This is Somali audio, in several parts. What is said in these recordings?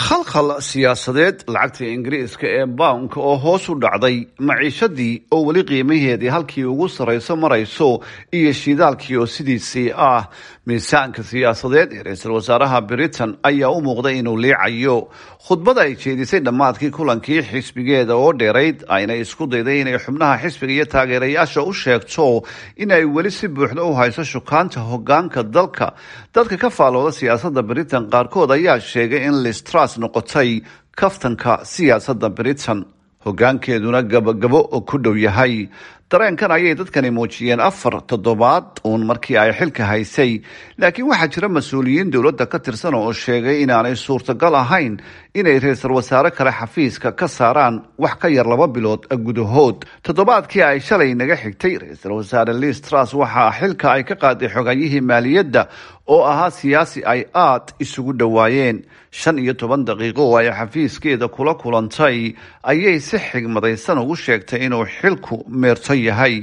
khalkhal siyaasadeed, lacagta ingiriiska ee poundka oo hoos u dhacday, maciishadii oo weli qiimaheedii halkii ugu sarrayso marayso, iyo shidaalkii oo sidiisii ah. miisaanka siyaasadeed ee ra-iisul wasaaraha Britain ayaa u muuqday inuu liicayo. khudbada ay jeedisay dhammaadkii kulankii xisbigeeda oo dheerayd, ayna isku dayday inay xubnaha xisbiga iyo taageerayaasha u sheegto in ay weli si buuxda u hayso shukaanta hogaanka dalka. dadka ka faalooda siyaasadda Britain qaarkood ayaa sheegay in Liz Truss noqotay kaftanka siyaasadda Britain, hogaankeeduna gabagabo ku dhow yahay. dareenkan ayay dadkani muujiyeen 4 toddobaad uun markii ay xilka haysay, laakiin waxaa jira mas-uuliyiin dowladda ka tirsan oo sheegay inaanay suurtagal ahayn inay ra-iisul wasaare kale xafiiska ka saaraan wax ka yar 2 bilood gudahood. toddobaadkii ay shalay naga xigtay, ra-iisul wasaare Liz Truss waxaa xilka ay ka qaaday xogayihii maaliyadda oo ahaa siyaasi ay aad isugu dhowaayeen. 15 daqiiqo oo ay xafiiskeeda kula kulantay ayay si xigmadaysan ugu sheegtay inuu xilku meerto yahay.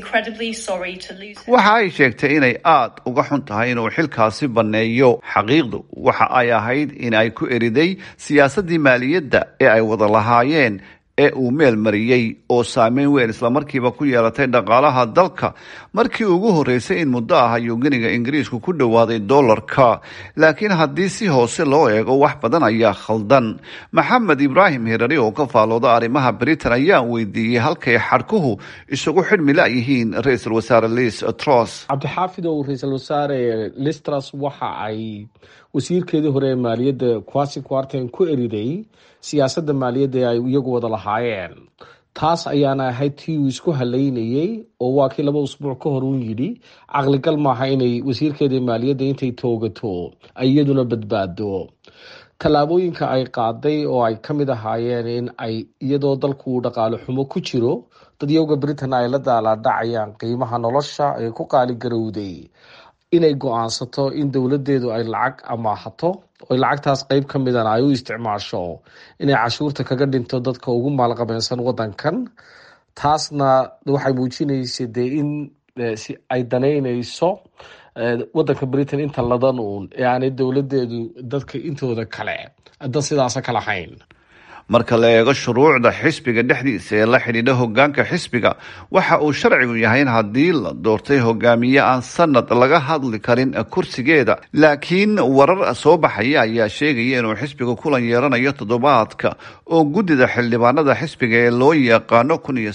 waxa ay sheegtay inay aad uga xun tahay inuu xilkaasi banneeyo. xaqiiqdu waxa ay ahayd in ay ku eriday siyaasaddii maaliyadda ee ay wada lahaayeen ee uu meel mariyey oo saameyn weyn islamarkiiba ku yeelatay dhaqaalaha dalka. markii ugu horreysay in muddo ah ayuu geniga ingiriisku ku dhowaaday dollarka, laakiin haddii si hoose loo eego wax badan ayaa khaldan. maxamed ibraahim hirari oo ka faalooda arrimaha Britain ayaa weydiiyey halkay xadhkuhu isugu xidhmi layihiin ra-iisul wasaare Liz Truss. cabdixaafid oo ra-iisul wasaare Liz Truss waxa ay wasiirkeedii hore ee maaliyadda Kwasi Kwarteng ku eriday siyaasadda maaliyadda ay iyagu wada lahaayeen. taas ayaana ahayd tii uu isku halaynayey oo waa kii 2 usbuuc ka hor uu yidhi caqligal maaha inay wasiirkeedii maaliyadda intay toogato ay iyaduna badbaado. tallaabooyinka ay qaaday oo ay ka mid ahaayeen in ay iyadoo dalku dhaqaale xumo ku jiro, dadyowga Britain ay la daaladhacayaan qiimaha nolosha ee ku qaali garowday, inay go-aansato in dowladeedu ay lacag amaahato oo lacagtaas qayb ka midana ay u isticmaasho inay cashuurta kaga dhinto dadka ugu maalqabeensan wadankan. taasna waxay muujinaysa dee in si ay danaynayso wadanka Britain inta ladan uun ee aanay dowladeedu dadka intooda kale dan sidaasa ka lahayn. marka la eego shuruucda xisbiga dhexdiisa ee la xidhiidha hogaanka xisbiga, waxa uu sharcigu yahay in haddii la doortay hogaamiye aan sanad laga hadli karin kursigeeda. laakiin warar soo baxaya ayaa sheegaya inuu xisbiga kulan yeelanayo toddobaadka oo guddida xildhibaanada xisbiga ee loo yaqaano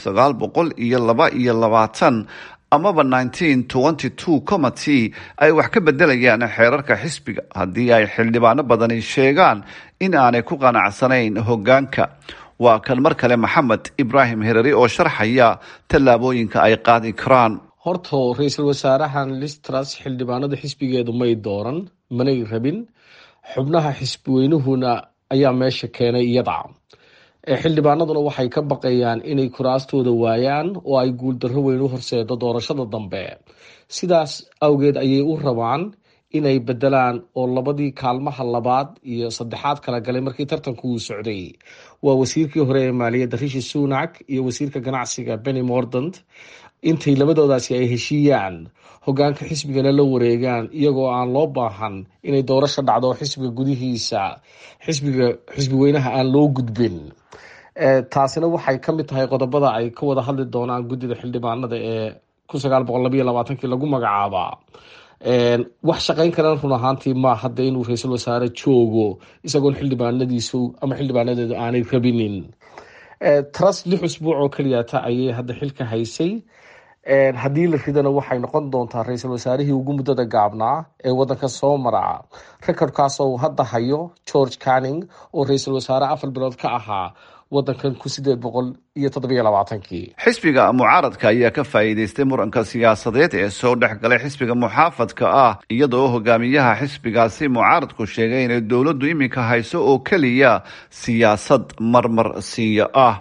1922 amaba 1922 committee ay wax ka bedelayaan xeerarka xisbiga haddii ay xildhibaano badani sheegaan in aanay ku qanacsanayn hogaanka. waa kan mar kale maxamed ibraahim hirari oo sharxaya tallaabooyinka ay qaadi karaan. horta ra-iisul wasaarahan Liz Truss xildhibaanada xisbigeedu may dooran, manay rabin. xubnaha xisbiweynuhuna ayaa meesha keenay iyada. xildhibaanaduna waxay ka baqayaan inay kuraastooda waayaan oo ay guuldarro weyn u horseedo doorashada dambe. sidaas awgeed ayay u rabaan inay bedelaan oo labadii kaalmaha 2 iyo 3 kala galay markii tartanku uu socday. waa wasiirkii hore ee maaliyadda Rishi Sunak iyo wasiirka ganacsiga Penny Mordaunt. intay labadoodaasi ay heshiiyaan hogaanka xisbigana la wareegaan iyagoo aan loo baahan inay doorasho dhacdo xisbiga gudihiisa xisbi weynaha aan loo gudbin. taasina waxay ka mid tahay qodobada ay ka wada hadli doonaan guddida xildhibaanada ee 1922 lagu magacaaba. wax shaqayn karaan run ahaantii ma hadda inuu ra-iisul wasaare joogo isagoon xildhibaanadiisu ama xildhibaanadeedu aanay rabinin. Truss 6 usbuuc oo keliyata ayay hadda xilka haysay. haddii la ridana waxay noqon doontaa ra-iisul wasaarihii ugu muddada gaabnaa ee wadanka soo mara. rekordkaas oo hadda hayo George Canning oo ra-iisul wasaare 4 bilood ka ahaa wadankan 1827. xisbiga mucaaradka ayaa ka faa'iidaystay muranka siyaasadeed ee soo dhex galay xisbiga muxaafadka ah, iyadoo hogaamiyaha xisbigaasi mucaaradku sheegay inay dowladdu iminka hayso oo keliya siyaasad marmarsiiyo ah.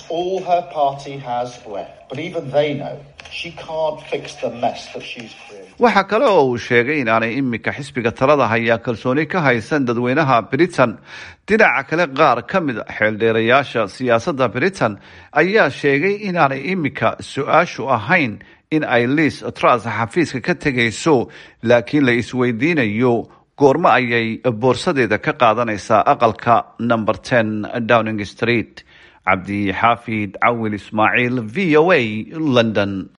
waxa kale oo uu sheegay in aanay iminka xisbiga talada hayaa kalsooni ka haysan dadweynaha Britain. dhinaca kale, qaar ka mid xeeldheerayaasha siyaasadda Britain ayaa sheegay in aanay iminka su-aashu ahayn in ay Liz Truss xafiiska ka tegayso, laakiin la isweydiinayo goormo ayay boorsadeeda ka qaadanaysaa aqalka number 10 Downing Street. cabdi xaafid cawil ismaaciil, v o a, London.